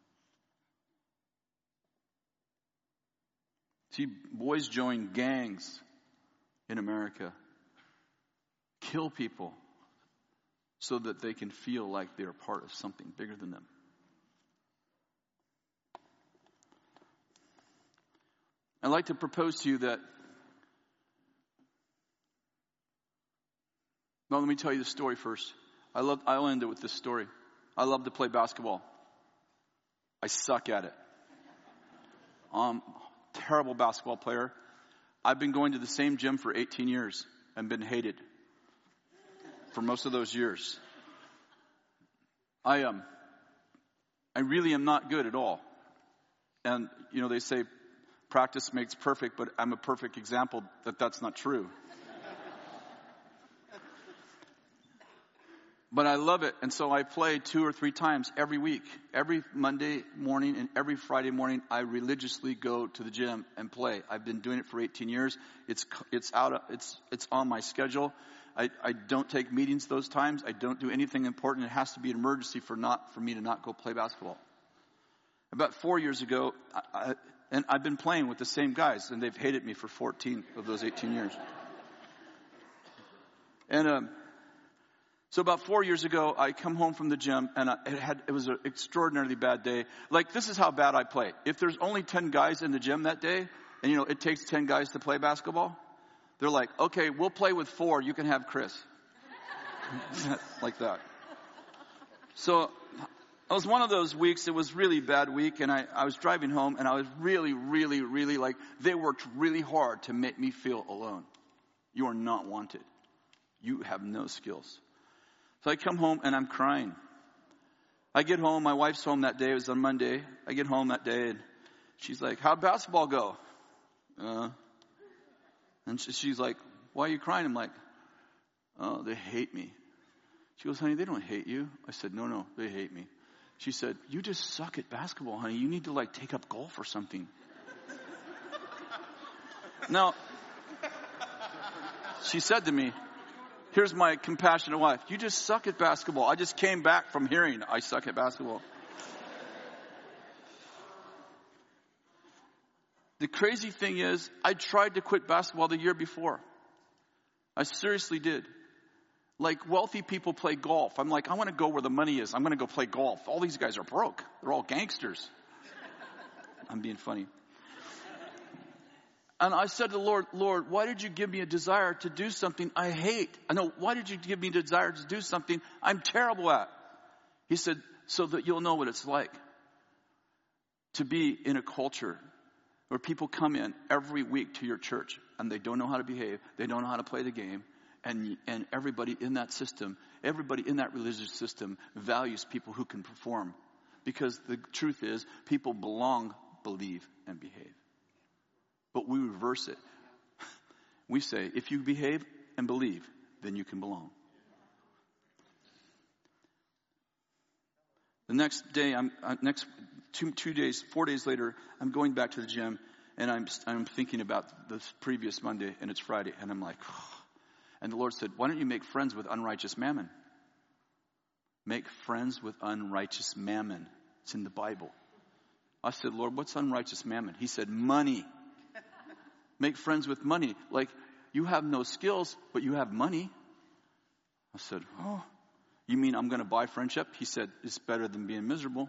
Speaker 1: See, boys join gangs in America, kill people, so that they can feel like they're part of something bigger than them. I'd like to propose to you that, well, let me tell you the story first. I love, I'll end it with this story. I love to play basketball. I suck at it. I'm a terrible basketball player. I've been going to the same gym for eighteen years and been hated for most of those years. I um, I really am not good at all. And, you know, they say practice makes perfect, but I'm a perfect example that that's not true. But I love it, and so I play two or three times every week. Every Monday morning and every Friday morning, I religiously go to the gym and play. I've been doing it for eighteen years. It's it's out. Of, it's it's on my schedule. I, I don't take meetings those times. I don't do anything important. It has to be an emergency for not for me to not go play basketball. About four years ago, I, I, and I've been playing with the same guys, and they've hated me for fourteen of those eighteen years. And um. So about four years ago, I come home from the gym, and I, it had it was an extraordinarily bad day. Like, this is how bad I play. If there's only ten guys in the gym that day, and, you know, it takes ten guys to play basketball, they're like, okay, we'll play with four. You can have Chris. Like that. So it was one of those weeks. It was a really bad week, and I, I was driving home, and I was really, really, really, like, they worked really hard to make me feel alone. You are not wanted. You have no skills. So I come home and I'm crying. I get home, my wife's home that day, it was on Monday. I get home that day and she's like, how'd basketball go? Uh, and she, she's like, why are you crying? I'm like, oh, they hate me. She goes, honey, they don't hate you. I said, no, no, they hate me. She said, you just suck at basketball, honey. You need to like take up golf or something. Now, she said to me, here's my compassionate wife. You just suck at basketball. I just came back from hearing I suck at basketball. The crazy thing is, I tried to quit basketball the year before. I seriously did. Like, wealthy people play golf. I'm like, I want to go where the money is. I'm going to go play golf. All these guys are broke. They're all gangsters. I'm being funny. And I said to the Lord, Lord, why did you give me a desire to do something I hate? I know, why did you give me a desire to do something I'm terrible at? He said, so that you'll know what it's like to be in a culture where people come in every week to your church and they don't know how to behave. They don't know how to play the game. And, and everybody in that system, everybody in that religious system values people who can perform. Because the truth is, people belong, believe, and behave. But we reverse it. We say, if you behave and believe, then you can belong. The next day, I'm uh, next two two days, four days later, I'm going back to the gym, and I'm I'm thinking about the previous Monday, and it's Friday, and I'm like, oh. And the Lord said, why don't you make friends with unrighteous mammon? Make friends with unrighteous mammon. It's in the Bible. I said, Lord, what's unrighteous mammon? He said, money. Make friends with money. Like, you have no skills, but you have money. I said, oh, you mean I'm going to buy friendship? He said, it's better than being miserable.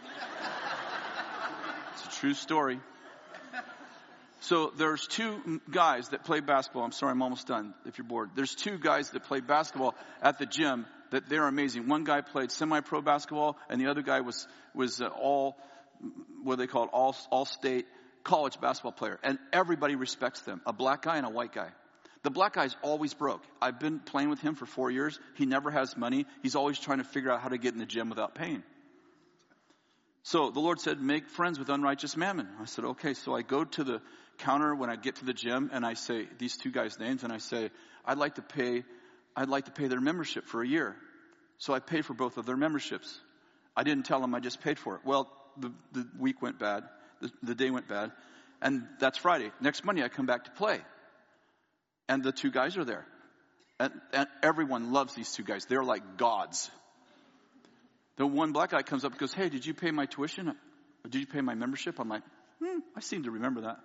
Speaker 1: It's a true story. So there's two guys that play basketball. I'm sorry, I'm almost done if you're bored. There's two guys that play basketball at the gym that they're amazing. One guy played semi-pro basketball, and the other guy was, was uh, all, what they call it, all, all state college basketball player, and everybody respects them. A black guy and a white guy. The black guy's always broke. I've been playing with him for four years. He never has money. He's always trying to figure out how to get in the gym without paying. So the Lord said, make friends with unrighteous mammon. I said, okay. So I go to the counter when I get to the gym, and I say these two guys' names, and I say, I'd like to pay, I'd like to pay their membership for a year. So I paid for both of their memberships. I didn't tell them I just paid for it. Well, the, the week went bad. The, the day went bad. And that's Friday. Next Monday, I come back to play. And the two guys are there. And, and everyone loves these two guys. They're like gods. The one black guy comes up and goes, hey, did you pay my tuition? Or did you pay my membership? I'm like, hmm, I seem to remember that.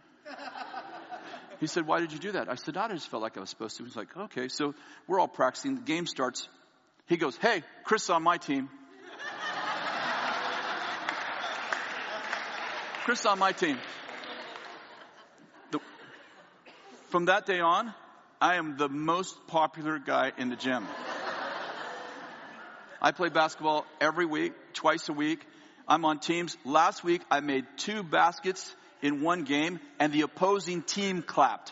Speaker 1: He said, why did you do that? I said, I just felt like I was supposed to. He's like, okay. So we're all practicing. The game starts. He goes, hey, Chris is on my team. Chris is on my team. The, from that day on, I am the most popular guy in the gym. I play basketball every week, twice a week. I'm on teams. Last week, I made two baskets in one game, and the opposing team clapped.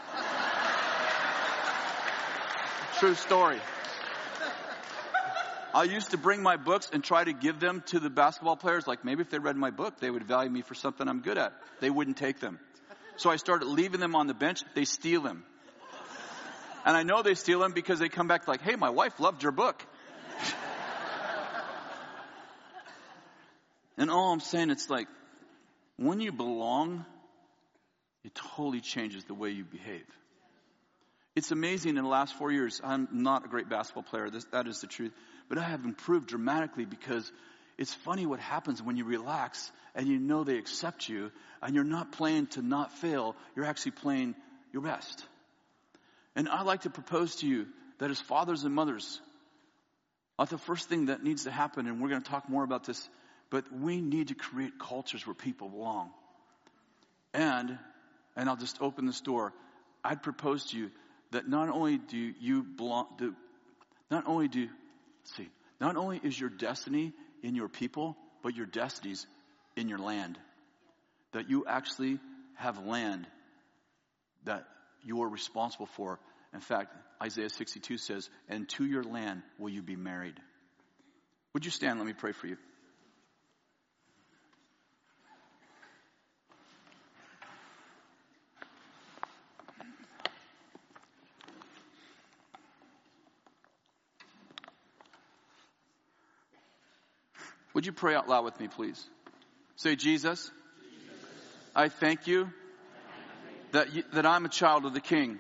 Speaker 1: True story. I used to bring my books and try to give them to the basketball players. Like, maybe if they read my book, they would value me for something I'm good at. They wouldn't take them. So I started leaving them on the bench. They steal them. And I know they steal them because they come back like, hey, my wife loved your book. And all I'm saying, it's like, when you belong, it totally changes the way you behave. It's amazing in the last four years, I'm not a great basketball player, this, that is the truth, but I have improved dramatically because it's funny what happens when you relax and you know they accept you and you're not playing to not fail, you're actually playing your best. And I'd like to propose to you that as fathers and mothers, not the first thing that needs to happen, and we're going to talk more about this, but we need to create cultures where people belong. And, and I'll just open this door, I'd propose to you that not only do you belong, do, not only do, let's see, not only is your destiny in your people, but your destiny's in your land. That you actually have land that you are responsible for. In fact, Isaiah sixty-two says, and to your land will you be married. Would you stand? Let me pray for you. Would you pray out loud with me, please? Say, Jesus, I thank you that, you, that I'm a child of the King,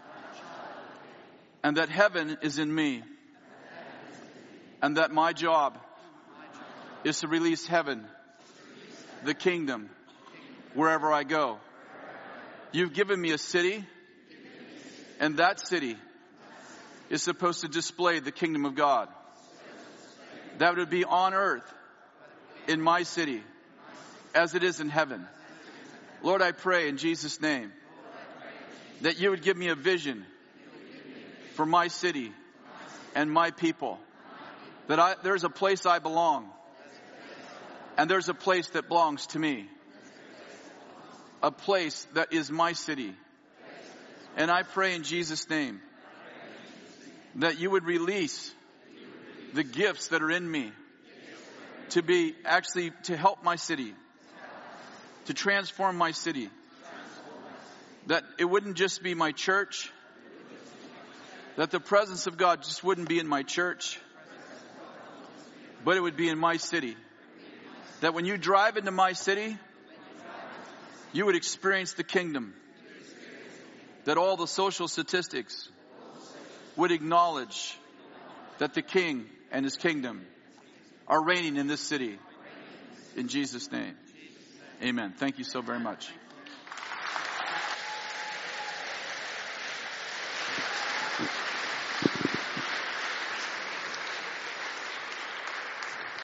Speaker 1: and that heaven is in me, and that my job is to release heaven, the kingdom, wherever I go. You've given me a city, and that city is supposed to display the kingdom of God. That would be on earth, in my city, as it is in heaven. Lord, I pray in Jesus' name that you would give me a vision for my city and my people. That I, there's a place I belong, and there's a place that belongs to me. A place that is my city. And I pray in Jesus' name that you would release the gifts that are in me to be actually to help my city, to transform my city. That it wouldn't just be my church, that the presence of God just wouldn't be in my church, but it would be in my city. That when you drive into my city, you would experience the kingdom. That all the social statistics would acknowledge that the King and his kingdom are reigning in this city. In Jesus' name. Amen. Thank you so very much. Thank you.